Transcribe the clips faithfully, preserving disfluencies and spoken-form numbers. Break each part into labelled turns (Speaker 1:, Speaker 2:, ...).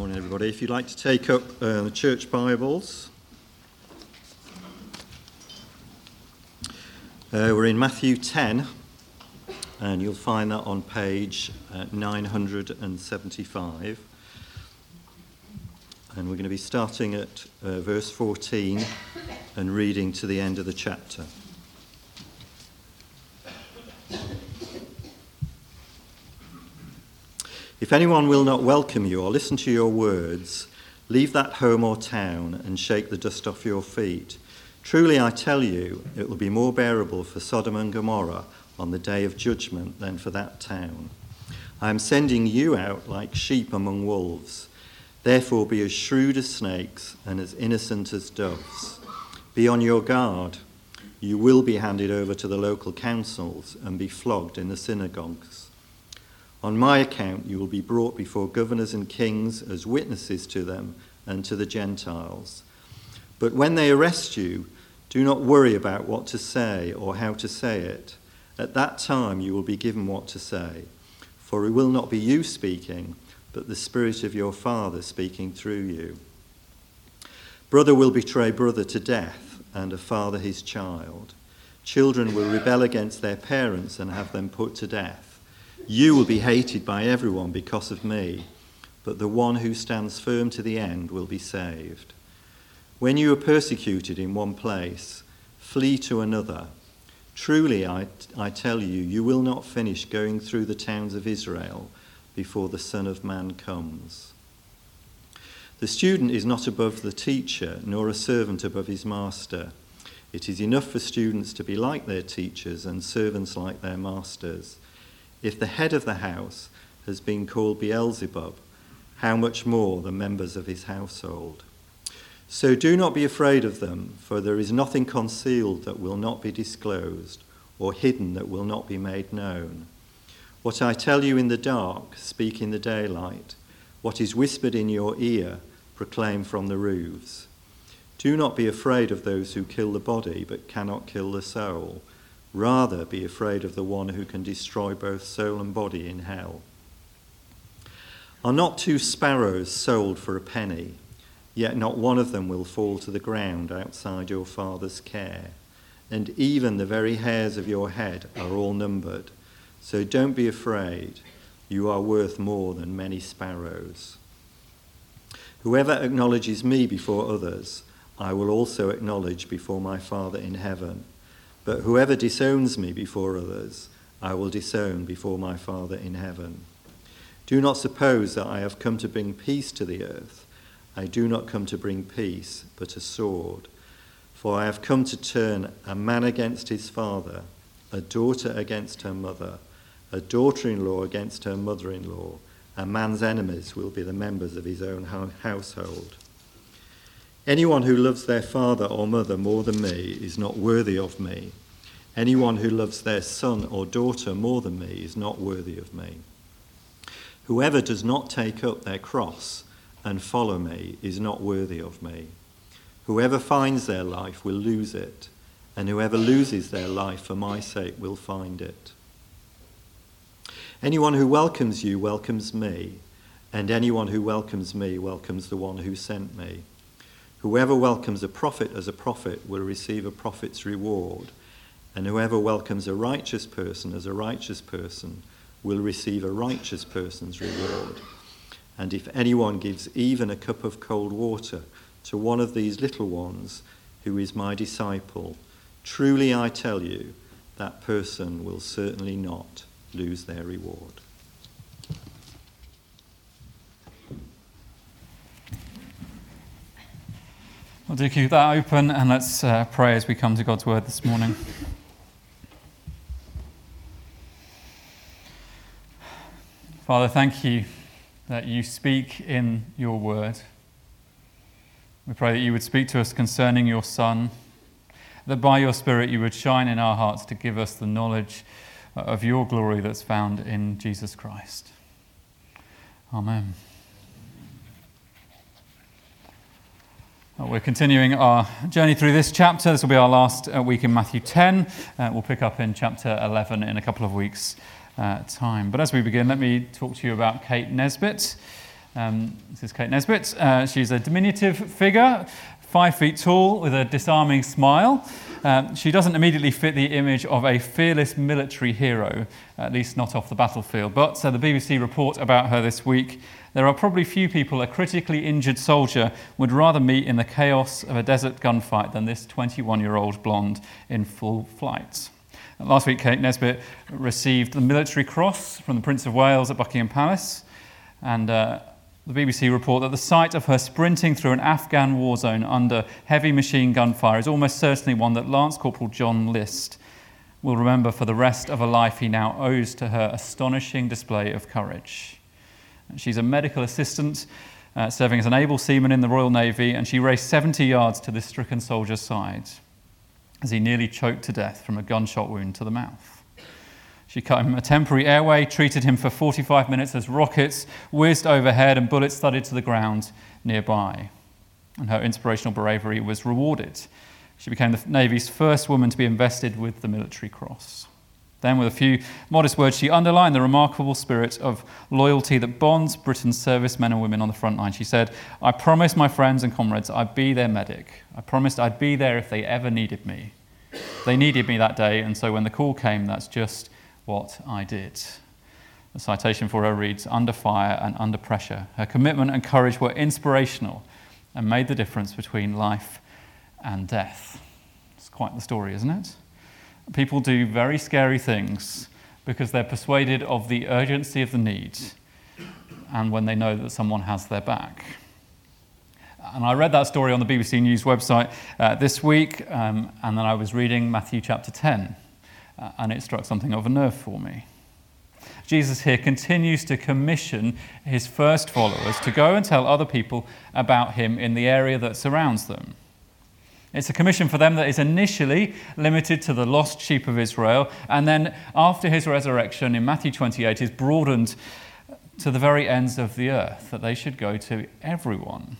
Speaker 1: Morning, everybody. If you'd like to take up uh, the church Bibles, uh, we're in Matthew ten, and you'll find that on page uh, nine hundred seventy-five. And we're going to be starting at uh, verse fourteen and reading to the end of the chapter. If anyone will not welcome you or listen to your words, leave that home or town and shake the dust off your feet. Truly I tell you, it will be more bearable for Sodom and Gomorrah on the day of judgment than for that town. I am sending you out like sheep among wolves. Therefore be as shrewd as snakes and as innocent as doves. Be on your guard. You will be handed over to the local councils and be flogged in the synagogues. On my account, you will be brought before governors and kings as witnesses to them and to the Gentiles. But when they arrest you, do not worry about what to say or how to say it. At that time, you will be given what to say. For it will not be you speaking, but the Spirit of your Father speaking through you. Brother will betray brother to death, and a father his child. Children will rebel against their parents and have them put to death. You will be hated by everyone because of me, but the one who stands firm to the end will be saved. When you are persecuted in one place, flee to another. Truly, I, I tell you, you will not finish going through the towns of Israel before the Son of Man comes. The student is not above the teacher, nor a servant above his master. It is enough for students to be like their teachers and servants like their masters. If the head of the house has been called Beelzebub, how much more the members of his household? So do not be afraid of them, for there is nothing concealed that will not be disclosed, or hidden that will not be made known. What I tell you in the dark, speak in the daylight. What is whispered in your ear, proclaim from the roofs. Do not be afraid of those who kill the body, but cannot kill the soul. Rather, be afraid of the one who can destroy both soul and body in hell. Are not two sparrows sold for a penny? Yet not one of them will fall to the ground outside your Father's care. And even the very hairs of your head are all numbered. So don't be afraid. You are worth more than many sparrows. Whoever acknowledges me before others, I will also acknowledge before my Father in heaven. But whoever disowns me before others, I will disown before my Father in heaven. Do not suppose that I have come to bring peace to the earth. I do not come to bring peace, but a sword. For I have come to turn a man against his father, a daughter against her mother, a daughter-in-law against her mother-in-law. A man's enemies will be the members of his own household. Anyone who loves their father or mother more than me is not worthy of me. Anyone who loves their son or daughter more than me is not worthy of me. Whoever does not take up their cross and follow me is not worthy of me. Whoever finds their life will lose it, and whoever loses their life for my sake will find it. Anyone who welcomes you welcomes me, and anyone who welcomes me welcomes the one who sent me. Whoever welcomes a prophet as a prophet will receive a prophet's reward, and whoever welcomes a righteous person as a righteous person will receive a righteous person's reward. And if anyone gives even a cup of cold water to one of these little ones who is my disciple, truly I tell you, that person will certainly not lose their reward.
Speaker 2: Well, do keep that open, and let's uh, pray as we come to God's word this morning. Father, thank you that you speak in your word. We pray that you would speak to us concerning your Son, that by your Spirit you would shine in our hearts to give us the knowledge of your glory that's found in Jesus Christ. Amen. We're continuing our journey through this chapter. This will be our last week in Matthew ten. Uh, we'll pick up in chapter eleven in a couple of weeks' uh, time. But as we begin, let me talk to you about Kate Nesbitt. Um, this is Kate Nesbitt. Uh, she's a diminutive figure, five feet tall, with a disarming smile. Um, she doesn't immediately fit the image of a fearless military hero, at least not off the battlefield. But, so the B B C report about her this week, there are probably few people a critically injured soldier would rather meet in the chaos of a desert gunfight than this twenty-one-year-old blonde in full flight. Last week, Kate Nesbitt received the Military Cross from the Prince of Wales at Buckingham Palace, and uh, the B B C report that the sight of her sprinting through an Afghan war zone under heavy machine gun fire is almost certainly one that Lance Corporal John List will remember for the rest of a life he now owes to her astonishing display of courage. She's a medical assistant uh, serving as an able seaman in the Royal Navy, and she raced seventy yards to this stricken soldier's side as he nearly choked to death from a gunshot wound to the mouth. She cut him a temporary airway, treated him for forty-five minutes as rockets whizzed overhead and bullets thudded to the ground nearby. And her inspirational bravery was rewarded. She became the Navy's first woman to be invested with the Military Cross. Then, with a few modest words, she underlined the remarkable spirit of loyalty that bonds Britain's servicemen and women on the front line. She said, "I promised my friends and comrades I'd be their medic. I promised I'd be there if they ever needed me. They needed me that day, and so when the call came, that's just what I did." The citation for her reads, "Under fire and under pressure, her commitment and courage were inspirational and made the difference between life and death." It's quite the story, isn't it? People do very scary things because they're persuaded of the urgency of the need and when they know that someone has their back. And I read that story on the B B C News website uh, this week, um, and then I was reading Matthew chapter ten, uh, and it struck something of a nerve for me. Jesus here continues to commission his first followers to go and tell other people about him in the area that surrounds them. It's a commission for them that is initially limited to the lost sheep of Israel, and then after his resurrection in Matthew twenty-eight is broadened to the very ends of the earth, that they should go to everyone.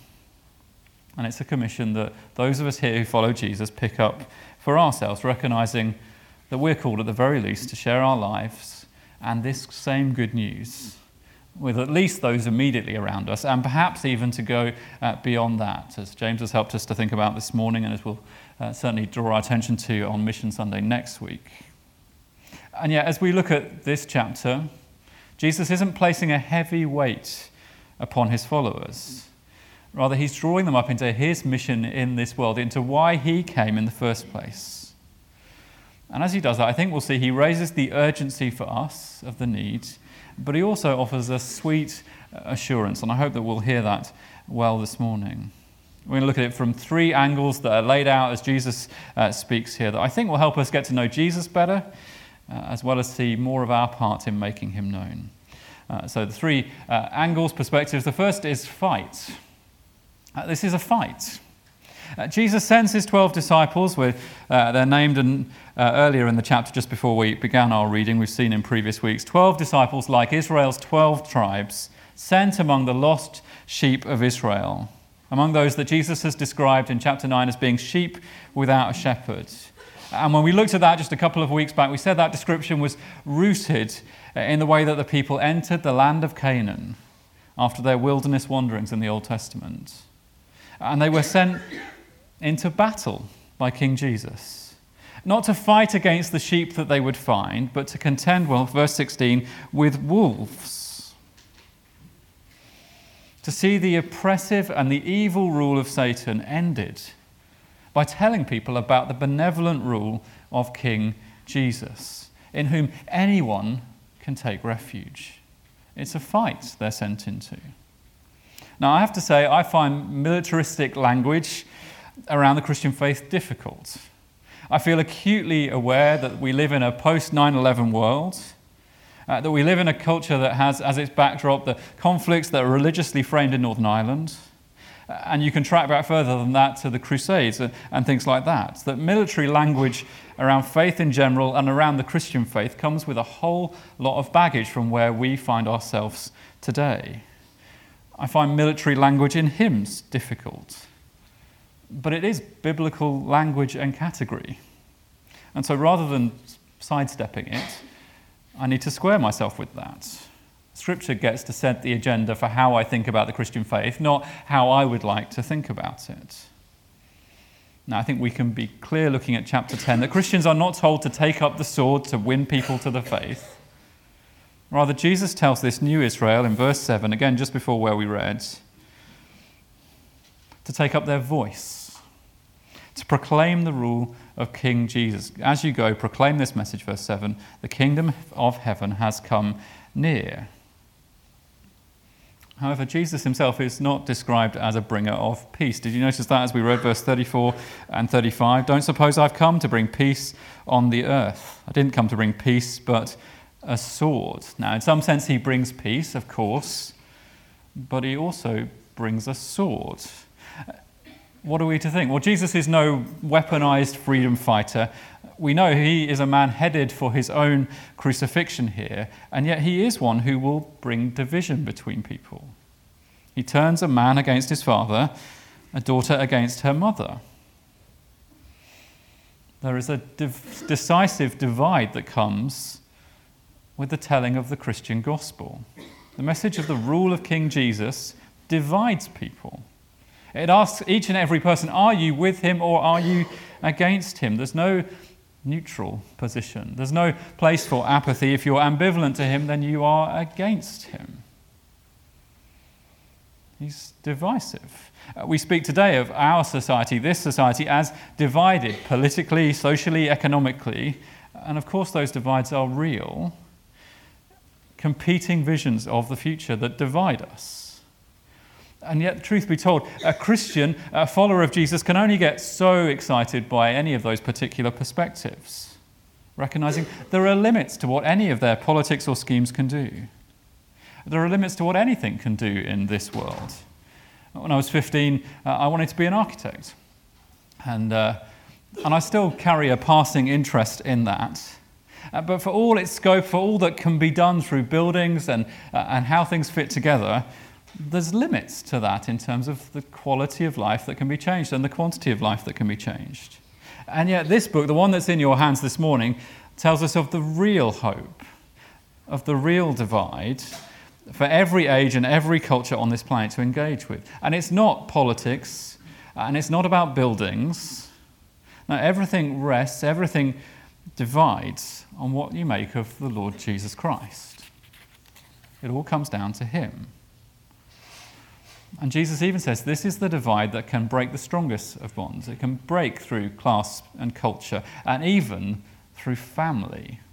Speaker 2: And it's a commission that those of us here who follow Jesus pick up for ourselves, recognizing that we're called at the very least to share our lives and this same good news with at least those immediately around us, and perhaps even to go uh, beyond that, as James has helped us to think about this morning, and as we'll uh, certainly draw our attention to on Mission Sunday next week. And yet, as we look at this chapter, Jesus isn't placing a heavy weight upon his followers. Rather, he's drawing them up into his mission in this world, into why he came in the first place. And as he does that, I think we'll see he raises the urgency for us of the need, but he also offers a sweet assurance, and I hope that we'll hear that well this morning. We're going to look at it from three angles that are laid out as Jesus uh, speaks here, that I think will help us get to know Jesus better, uh, as well as see more of our part in making him known. Uh, so the three uh, angles, perspectives. The first is fight. Uh, this is a fight. Uh, Jesus sends his twelve disciples. With, uh, they're named in, uh, earlier in the chapter, just before we began our reading. We've seen in previous weeks. twelve disciples, like Israel's twelve tribes, sent among the lost sheep of Israel, among those that Jesus has described in chapter nine as being sheep without a shepherd. And when we looked at that just a couple of weeks back, we said that description was rooted in the way that the people entered the land of Canaan after their wilderness wanderings in the Old Testament. And they were sent into battle by King Jesus. Not to fight against the sheep that they would find, but to contend, well, verse sixteen, with wolves. To see the oppressive and the evil rule of Satan ended by telling people about the benevolent rule of King Jesus, in whom anyone can take refuge. It's a fight they're sent into. Now, I have to say, I find militaristic language around the Christian faith difficult. I feel acutely aware that we live in a post nine eleven world, uh, that we live in a culture that has as its backdrop the conflicts that are religiously framed in Northern Ireland, and you can track back further than that to the Crusades and, and things like that, that military language around faith in general and around the Christian faith comes with a whole lot of baggage from where we find ourselves today. I find military language in hymns difficult, but it is biblical language and category. And so rather than sidestepping it, I need to square myself with that. Scripture gets to set the agenda for how I think about the Christian faith, not how I would like to think about it. Now, I think we can be clear looking at chapter ten that Christians are not told to take up the sword to win people to the faith. Rather, Jesus tells this new Israel in verse seven, again just before where we read, to take up their voice, to proclaim the rule of King Jesus. As you go, proclaim this message, verse seven, the kingdom of heaven has come near. However, Jesus himself is not described as a bringer of peace. Did you notice that as we read verse thirty-four and thirty-five? Don't suppose I've come to bring peace on the earth. I didn't come to bring peace, but a sword. Now, in some sense, he brings peace, of course, but he also brings a sword. What are we to think? Well, Jesus is no weaponized freedom fighter. We know he is a man headed for his own crucifixion here, and yet he is one who will bring division between people. He turns a man against his father, a daughter against her mother. There is a div- decisive divide that comes with the telling of the Christian gospel. The message of the rule of King Jesus divides people. It asks each and every person, are you with him or are you against him? There's no neutral position. There's no place for apathy. If you're ambivalent to him, then you are against him. He's divisive. Uh, we speak today of our society, this society, as divided politically, socially, economically. And of course, those divides are real. Competing visions of the future that divide us. And yet, truth be told, a Christian, a follower of Jesus, can only get so excited by any of those particular perspectives, recognizing there are limits to what any of their politics or schemes can do. There are limits to what anything can do in this world. When I was fifteen, uh, I wanted to be an architect. And, uh, and I still carry a passing interest in that. Uh, but for all its scope, for all that can be done through buildings and, uh, and how things fit together, there's limits to that in terms of the quality of life that can be changed and the quantity of life that can be changed. And yet this book, the one that's in your hands this morning, tells us of the real hope, of the real divide for every age and every culture on this planet to engage with. And it's not politics, and it's not about buildings. No, everything rests, everything divides on what you make of the Lord Jesus Christ. It all comes down to him. And Jesus even says this is the divide that can break the strongest of bonds. It can break through class and culture, and even through family.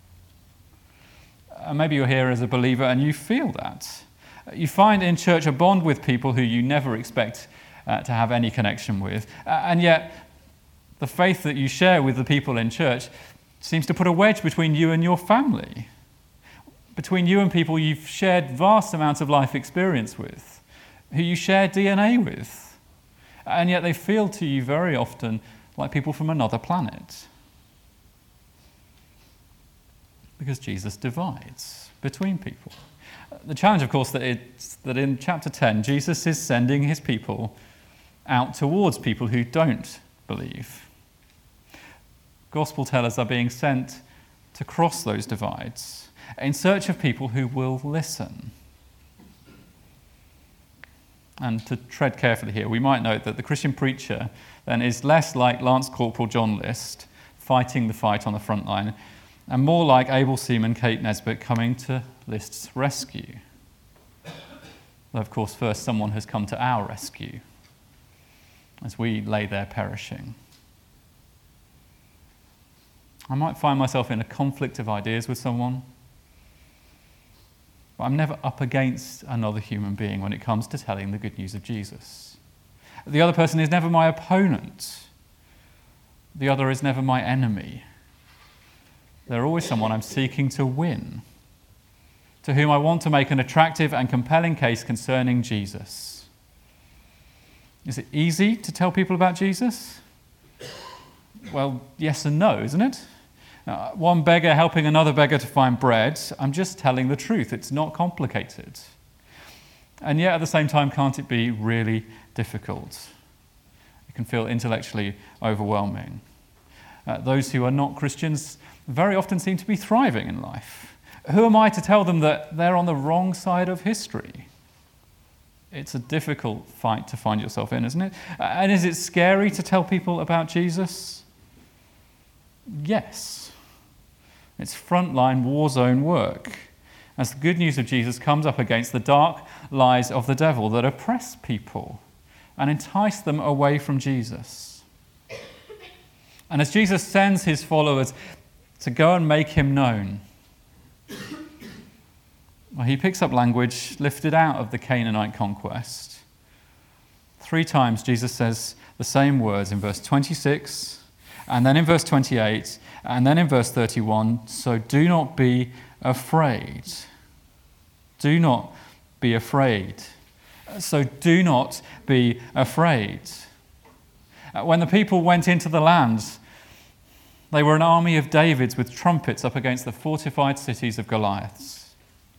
Speaker 2: And maybe you're here as a believer and you feel that. You find in church a bond with people who you never expect uh, to have any connection with. Uh, and yet, the faith that you share with the people in church seems to put a wedge between you and your family, between you and people you've shared vast amounts of life experience with, who you share D N A with, and yet they feel to you very often like people from another planet. Because Jesus divides between people. The challenge, of course, that it's that in chapter ten, Jesus is sending his people out towards people who don't believe. Gospel tellers are being sent to cross those divides in search of people who will listen. And to tread carefully here, we might note that the Christian preacher then is less like Lance Corporal John List, fighting the fight on the front line, and more like able seaman Kate Nesbitt coming to List's rescue. Though, of course, first someone has come to our rescue as we lay there perishing. I might find myself in a conflict of ideas with someone, but I'm never up against another human being when it comes to telling the good news of Jesus. The other person is never my opponent. The other is never my enemy. They're always someone I'm seeking to win, to whom I want to make an attractive and compelling case concerning Jesus. Is it easy to tell people about Jesus? Well, yes and no, isn't it? Uh, one beggar helping another beggar to find bread, I'm just telling the truth. It's not complicated. And yet, at the same time, can't it be really difficult? It can feel intellectually overwhelming. Uh, those who are not Christians very often seem to be thriving in life. Who am I to tell them that they're on the wrong side of history? It's a difficult fight to find yourself in, isn't it? And is it scary to tell people about Jesus? Yes. It's frontline war zone work, as the good news of Jesus comes up against the dark lies of the devil that oppress people and entice them away from Jesus. And as Jesus sends his followers to go and make him known, well, he picks up language lifted out of the Canaanite conquest. Three times Jesus says the same words in verse twenty-six, and then in verse twenty-eight, and then in verse thirty-one, so do not be afraid. Do not be afraid. So do not be afraid. When the people went into the land, they were an army of Davids with trumpets up against the fortified cities of Goliaths.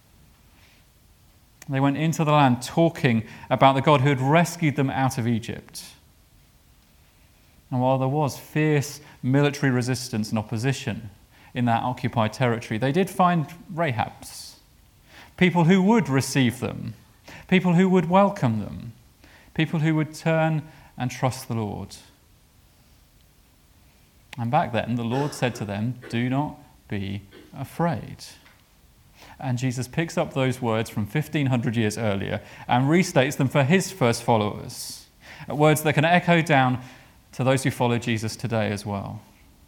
Speaker 2: They went into the land talking about the God who had rescued them out of Egypt. And while there was fierce military resistance and opposition in that occupied territory, they did find Rahabs, people who would receive them, people who would welcome them, people who would turn and trust the Lord. And back then, the Lord said to them, do not be afraid. And Jesus picks up those words from fifteen hundred years earlier and restates them for his first followers. Words that can echo down to those who follow Jesus today as well.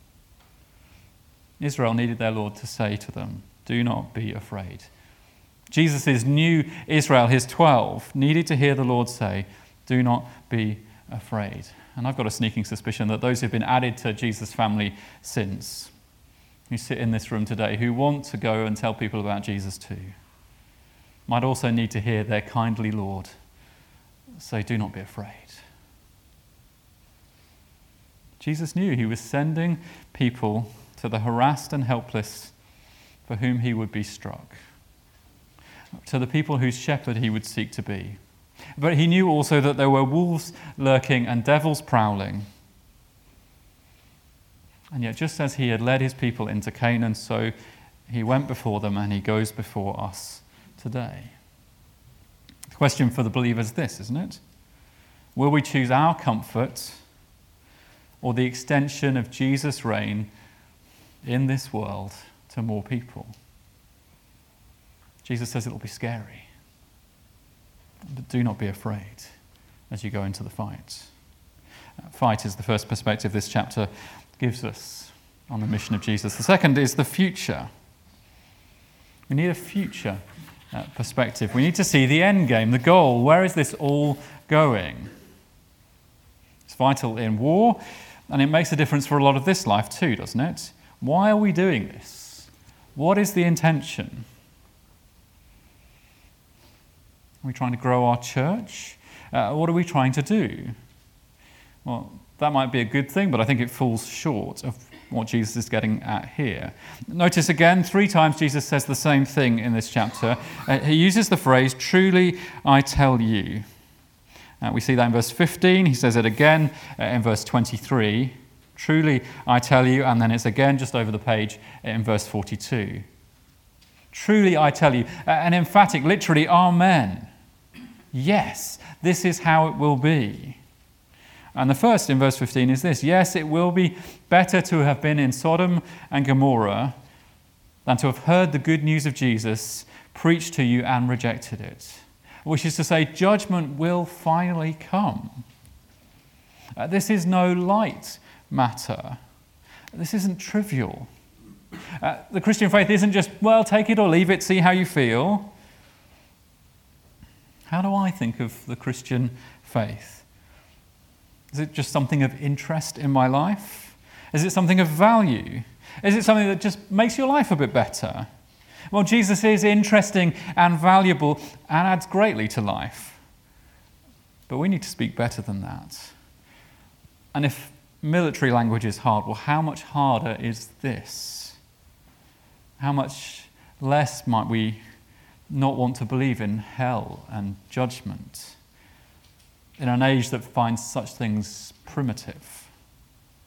Speaker 2: Israel needed their Lord to say to them, do not be afraid. Jesus' new Israel, his twelve, needed to hear the Lord say, do not be afraid. And I've got a sneaking suspicion that those who've been added to Jesus' family since, who sit in this room today, who want to go and tell people about Jesus too, might also need to hear their kindly Lord say, do not be afraid. Jesus knew he was sending people to the harassed and helpless for whom he would be struck, to the people whose shepherd he would seek to be. But he knew also that there were wolves lurking and devils prowling. And yet, just as he had led his people into Canaan, so he went before them and he goes before us today. The question for the believer is this, isn't it? Will we choose our comfort or the extension of Jesus' reign in this world to more people? Jesus says it will be scary. But do not be afraid as you go into the fight. Fight is the first perspective this chapter gives us on the mission of Jesus. The second is the future. We need a future uh, perspective. We need to see the end game, the goal. Where is this all going? It's vital in war, and it makes a difference for a lot of this life too, doesn't it? Why are we doing this? What is the intention? Are we trying to grow our church? Uh, what are we trying to do? Well, that might be a good thing, but I think it falls short of what Jesus is getting at here. Notice again, three times Jesus says the same thing in this chapter. Uh, he uses the phrase, truly I tell you. Uh, we see that in verse fifteen. He says it again uh, in verse twenty-three. Truly I tell you, and then it's again just over the page in verse forty-two. Truly I tell you, an emphatic, literally, amen. Yes, this is how it will be. And the first in verse fifteen is this: yes, it will be better to have been in Sodom and Gomorrah than to have heard the good news of Jesus preached to you and rejected it. Which is to say, judgment will finally come. Uh, this is no light matter. This isn't trivial. Uh, the Christian faith isn't just, well, take it or leave it, see how you feel. How do I think of the Christian faith? Is it just something of interest in my life? Is it something of value? Is it something that just makes your life a bit better? Well, Jesus is interesting and valuable and adds greatly to life. But we need to speak better than that. And if military language is hard, well, how much harder is this? How much less might we not want to believe in hell and judgment in an age that finds such things primitive?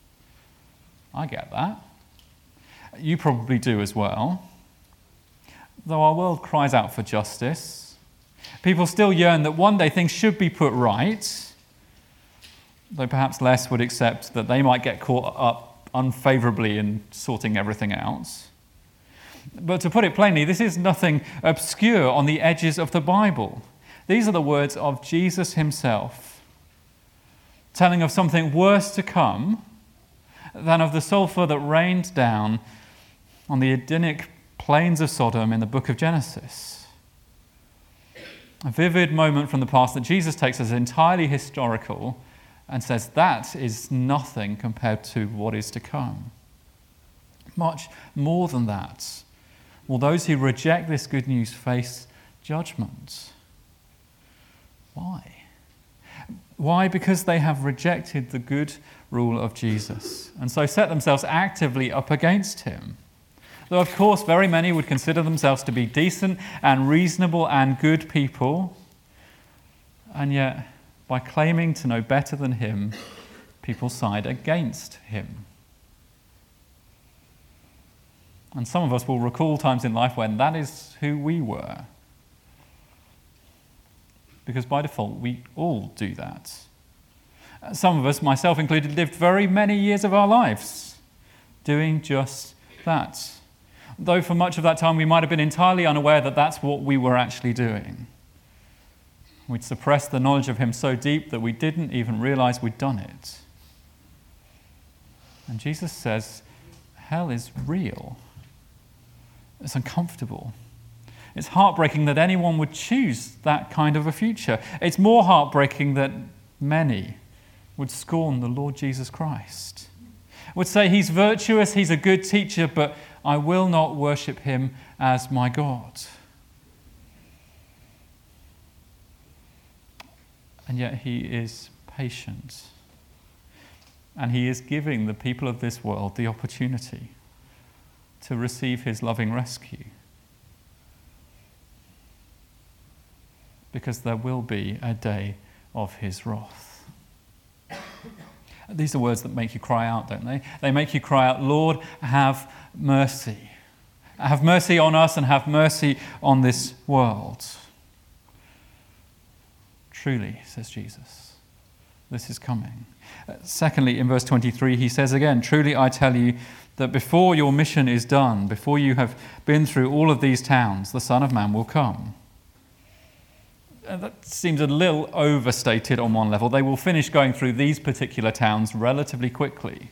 Speaker 2: I get that. You probably do as well. though our world cries out for justice, people still yearn that one day things should be put right, though perhaps less would accept that they might get caught up unfavourably in sorting everything out. But to put it plainly, this is nothing obscure on the edges of the Bible. These are the words of Jesus himself, telling of something worse to come than of the sulphur that rained down on the Edenic plains of Sodom in the book of Genesis. A vivid moment from the past that Jesus takes as entirely historical and says that is nothing compared to what is to come. Much more than that, will those who reject this good news face judgment. Why? Why? Because they have rejected the good rule of Jesus and so set themselves actively up against him. Though, of course, very many would consider themselves to be decent and reasonable and good people, and yet, by claiming to know better than him, people side against him. And some of us will recall times in life when that is who we were. Because by default, we all do that. Some of us, myself included, lived very many years of our lives doing just that. Though for much of that time we might have been entirely unaware that that's what we were actually doing. We'd suppressed the knowledge of him so deep that we didn't even realize we'd done it. And Jesus says, hell is real. It's uncomfortable. It's heartbreaking that anyone would choose that kind of a future. It's more heartbreaking that many would scorn the Lord Jesus Christ. Would say he's virtuous, he's a good teacher, but I will not worship him as my God. And yet he is patient. And he is giving the people of this world the opportunity to receive his loving rescue. Because there will be a day of his wrath. These are words that make you cry out, don't they? They make you cry out, Lord, have mercy. Have mercy on us and have mercy on this world. Truly, says Jesus, this is coming. Uh, secondly, in verse twenty-three, he says again, truly I tell you that before your mission is done, before you have been through all of these towns, the Son of Man will come. Uh, that seems a little overstated on one level. They will finish going through these particular towns relatively quickly.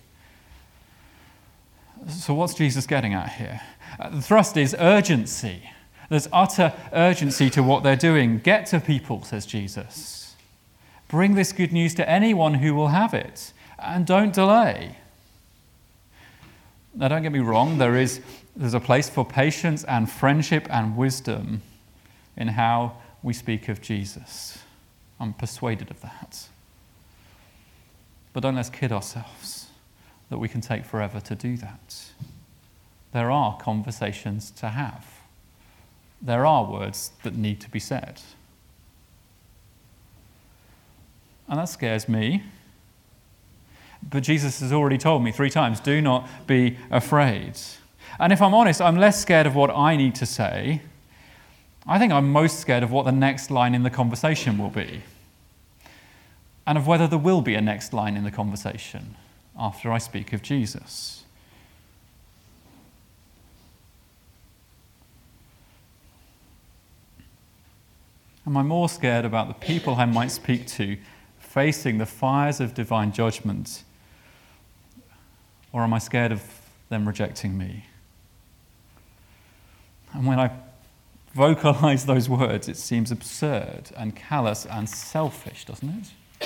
Speaker 2: So what's Jesus getting at here? Uh, the thrust is urgency. There's utter urgency to what they're doing. Get to people, says Jesus. Bring this good news to anyone who will have it, and don't delay. Now, don't get me wrong, there is there's a place for patience and friendship and wisdom in how we speak of Jesus. I'm persuaded of that. But don't let's kid ourselves that we can take forever to do that. There are conversations to have. There are words that need to be said. And that scares me. But Jesus has already told me three times, do not be afraid. And if I'm honest, I'm less scared of what I need to say. I think I'm most scared of what the next line in the conversation will be. And of whether there will be a next line in the conversation after I speak of Jesus. Am I more scared about the people I might speak to facing the fires of divine judgment? Or am I scared of them rejecting me? And when I vocalize those words, it seems absurd and callous and selfish, doesn't it?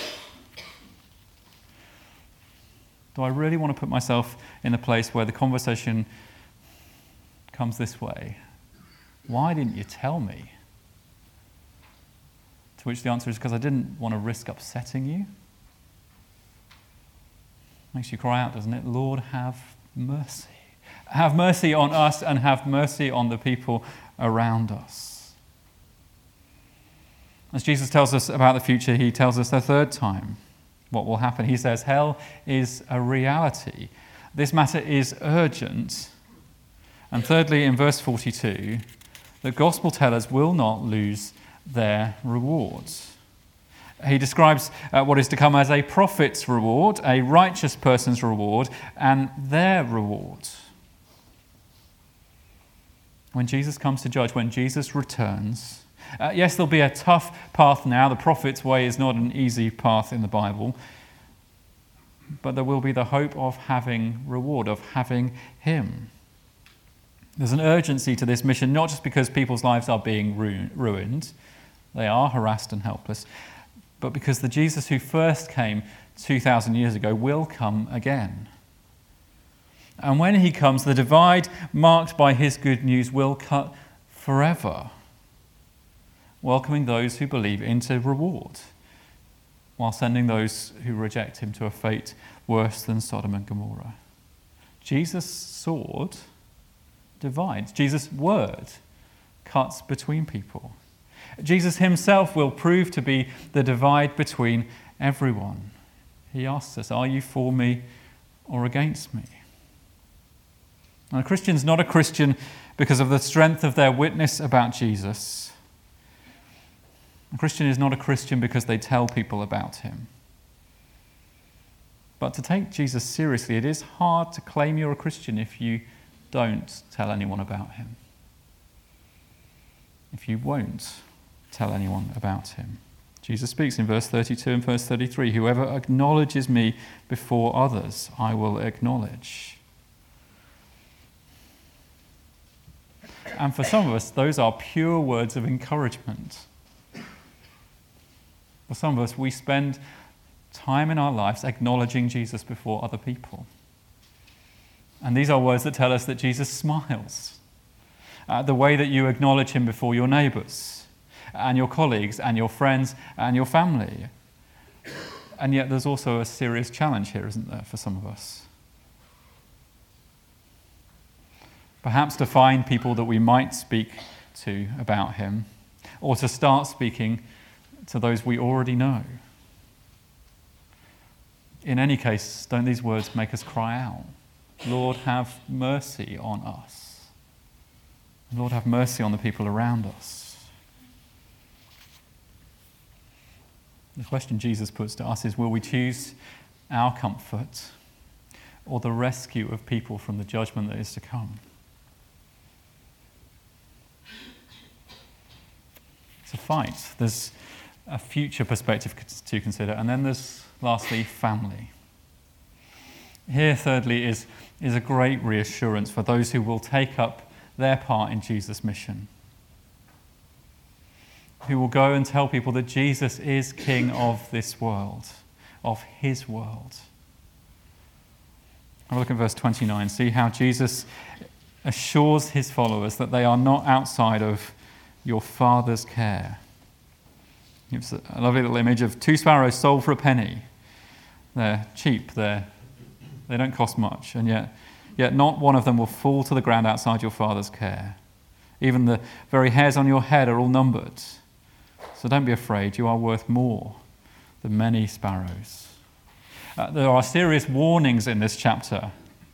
Speaker 2: Do I really want to put myself in a place where the conversation comes this way? Why didn't you tell me? To which the answer is because I didn't want to risk upsetting you. Makes you cry out, doesn't it? Lord, have mercy. Have mercy on us and have mercy on the people around us. As Jesus tells us about the future, he tells us a third time what will happen. He says, hell is a reality. This matter is urgent. And thirdly, in verse forty-two, the gospel tellers will not lose their rewards. He describes uh, what is to come as a prophet's reward, a righteous person's reward, and their reward. When Jesus comes to judge, when Jesus returns, uh, yes, there'll be a tough path now. The prophet's way is not an easy path in the Bible. But there will be the hope of having reward, of having him. There's an urgency to this mission, not just because people's lives are being ru- ruined, they are harassed and helpless, but because the Jesus who first came two thousand years ago will come again. And when he comes, the divide marked by his good news will cut forever, welcoming those who believe into reward, while sending those who reject him to a fate worse than Sodom and Gomorrah. Jesus' sword divides. Jesus' word cuts between people. Jesus himself will prove to be the divide between everyone. He asks us, are you for me or against me? And a Christian's not a Christian because of the strength of their witness about Jesus. A Christian is not a Christian because they tell people about him. But to take Jesus seriously, it is hard to claim you're a Christian if you don't tell anyone about him. If you won't tell anyone about him. Jesus speaks in verse thirty-two and verse thirty-three, whoever acknowledges me before others, I will acknowledge. And for some of us, those are pure words of encouragement. For some of us, we spend time in our lives acknowledging Jesus before other people. And these are words that tell us that Jesus smiles at the way that you acknowledge him before your neighbours and your colleagues and your friends and your family. And yet there's also a serious challenge here, isn't there, for some of us? Perhaps to find people that we might speak to about him, or to start speaking to those we already know. In any case, don't these words make us cry out, Lord, have mercy on us. Lord, have mercy on the people around us. The question Jesus puts to us is, will we choose our comfort or the rescue of people from the judgment that is to come? It's a fight. There's a future perspective to consider. And then there's, lastly, family. Here, thirdly, is, is a great reassurance for those who will take up their part in Jesus' mission. Who will go and tell people that Jesus is King of this world, of his world. Have a look at verse twenty-nine. See how Jesus assures his followers that they are not outside of your Father's care. It's a lovely little image of two sparrows sold for a penny. They're cheap, they're, they don't cost much, and yet, yet not one of them will fall to the ground outside your Father's care. Even the very hairs on your head are all numbered. So don't be afraid, you are worth more than many sparrows. Uh, there are serious warnings in this chapter.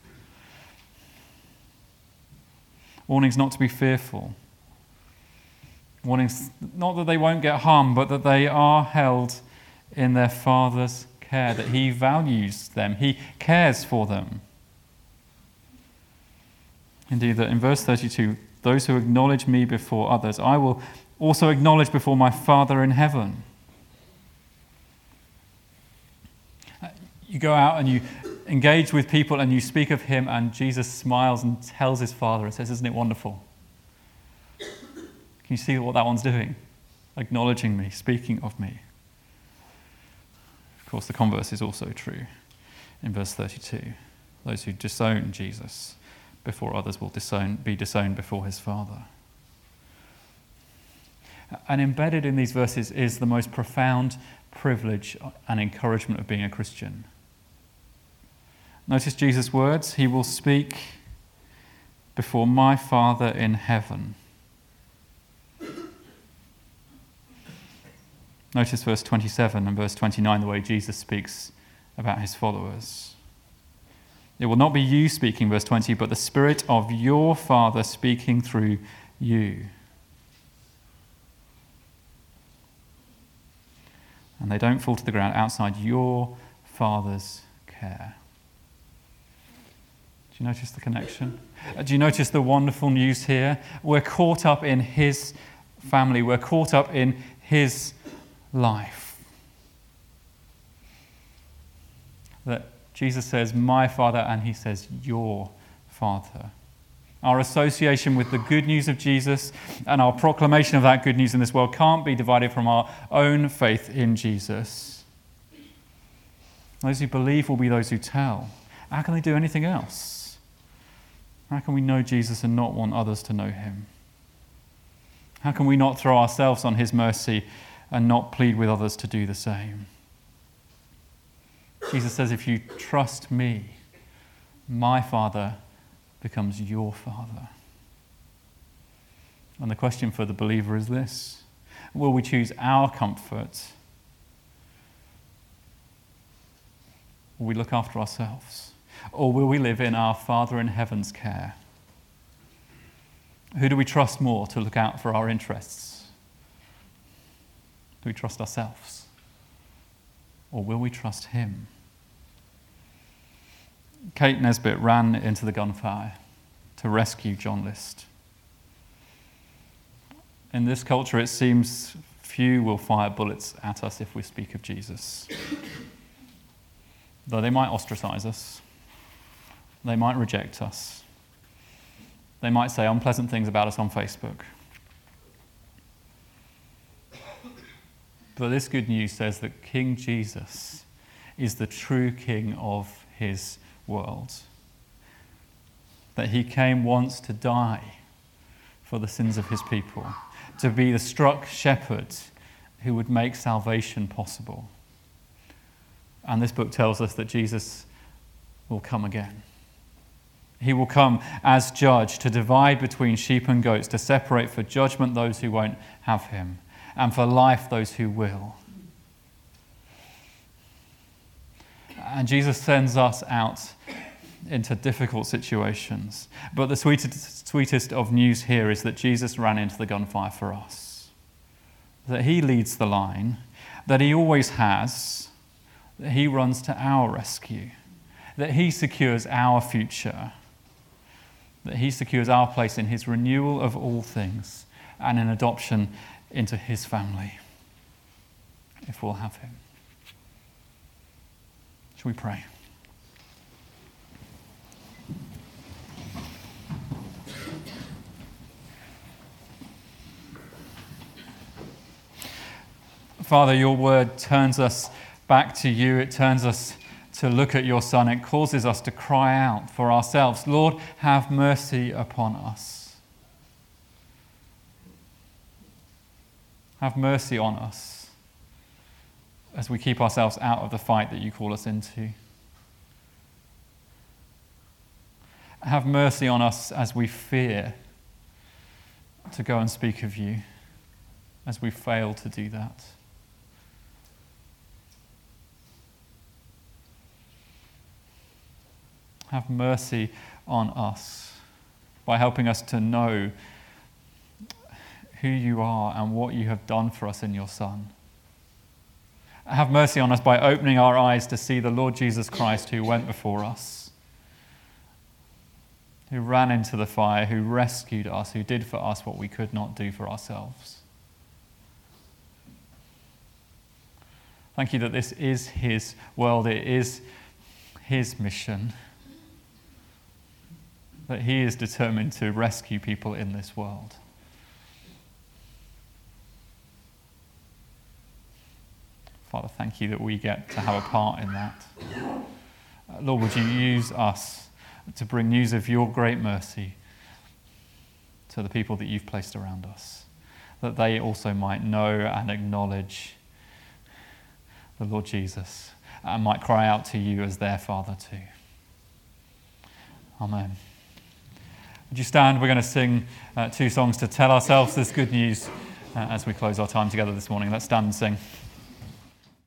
Speaker 2: Warnings not to be fearful. Warnings not that they won't get harmed, but that they are held in their Father's care, that he values them, he cares for them. Indeed, that in verse thirty-two, those who acknowledge me before others, I will also acknowledge before my Father in heaven. You go out and you engage with people and you speak of him, and Jesus smiles and tells his Father and says, isn't it wonderful? Can you see what that one's doing? Acknowledging me, speaking of me. Of course, the converse is also true in verse thirty-two. Those who disown Jesus before others will disown, be disowned before his Father. And embedded in these verses is the most profound privilege and encouragement of being a Christian. Notice Jesus' words, he will speak before my Father in heaven. Notice verse twenty-seven and verse twenty-nine, the way Jesus speaks about his followers. It will not be you speaking, verse twenty, but the Spirit of your Father speaking through you. and they don't fall to the ground outside your Father's care. Do you notice the connection? Do you notice the wonderful news here? We're caught up in his family. We're caught up in his life. That Jesus says, my Father, and he says, your Father. Our association with the good news of Jesus and our proclamation of that good news in this world can't be divided from our own faith in Jesus. Those who believe will be those who tell. How can they do anything else? How can we know Jesus and not want others to know him? How can we not throw ourselves on his mercy and not plead with others to do the same? Jesus says, if you trust me, my Father becomes your Father. And the question for the believer is this: will we choose our comfort? Will we look after ourselves? Or will we live in our Father in heaven's care? Who do we trust more to look out for our interests? Do we trust ourselves? Or will we trust him? Kate Nesbitt ran into the gunfire to rescue John List. In this culture, it seems few will fire bullets at us if we speak of Jesus. Though they might ostracize us, they might reject us, they might say unpleasant things about us on Facebook. But this good news says that King Jesus is the true king of his world. That he came once to die for the sins of his people, to be the struck shepherd who would make salvation possible. And this book tells us that Jesus will come again. He will come as judge to divide between sheep and goats, to separate for judgment those who won't have him, and for life those who will. And Jesus sends us out into difficult situations. But the sweetest, sweetest of news here is that Jesus ran into the gunfire for us. That he leads the line, that he always has, that he runs to our rescue, that he secures our future, that he secures our place in his renewal of all things and in adoption into his family, if we'll have him. Shall we pray? Father, your word turns us back to you. It turns us to look at your Son. It causes us to cry out for ourselves. Lord, have mercy upon us. Have mercy on us as we keep ourselves out of the fight that you call us into. Have mercy on us as we fear to go and speak of you, as we fail to do that. Have mercy on us by helping us to know who you are and what you have done for us in your Son. Have mercy on us by opening our eyes to see the Lord Jesus Christ who went before us, who ran into the fire, who rescued us, who did for us what we could not do for ourselves. Thank you that this is his world, it is his mission, that he is determined to rescue people in this world. Father, thank you that we get to have a part in that. Uh, Lord, would you use us to bring news of your great mercy to the people that you've placed around us, that they also might know and acknowledge the Lord Jesus and might cry out to you as their Father too. Amen. Would you stand? We're going to sing uh, two songs to tell ourselves this good news uh, as we close our time together this morning. Let's stand and sing.